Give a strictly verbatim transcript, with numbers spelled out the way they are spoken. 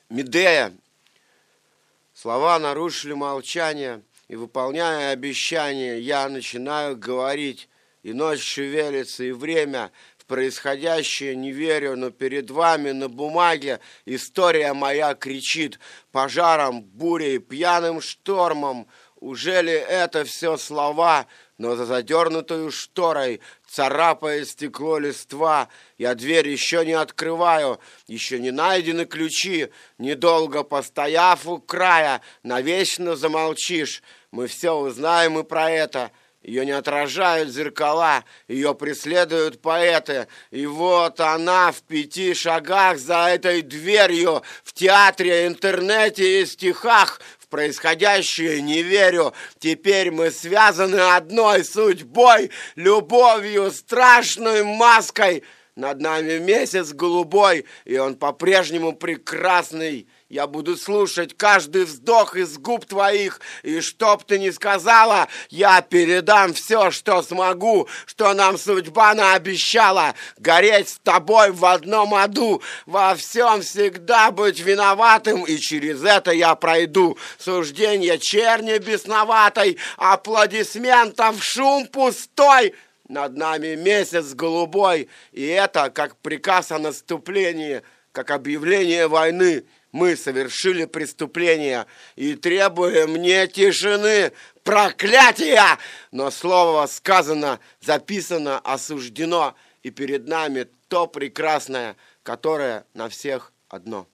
Медея. Слова нарушили молчание, и, выполняя обещание, я начинаю говорить, и ночь шевелится, и время в происходящее не верю, но перед вами на бумаге история моя кричит пожаром, бурей, пьяным штормом. Уже ли это все слова, но за задернутую шторой, царапая стекло листва, я дверь еще не открываю, еще не найдены ключи, недолго постояв у края, навечно замолчишь. Мы все узнаем и про это. Ее не отражают зеркала, ее преследуют поэты. И вот она в пяти шагах за этой дверью, в театре, интернете и стихах. В происходящее не верю. Теперь мы связаны одной судьбой, любовью, страшной маской. Над нами месяц голубой, и он по-прежнему прекрасный. Я буду слушать каждый вздох из губ твоих, и чтоб ты ни сказала, я передам все, что смогу, что нам судьба наобещала. Гореть с тобой в одном аду, во всем всегда быть виноватым, и через это я пройду. Сужденье черни бесноватой, аплодисментов шум пустой. Над нами месяц голубой, и это как приказ о наступлении, как объявление войны. Мы совершили преступление и требуем не тишины, проклятия! Но слово сказано, записано, осуждено, и перед нами то прекрасное, которое на всех одно.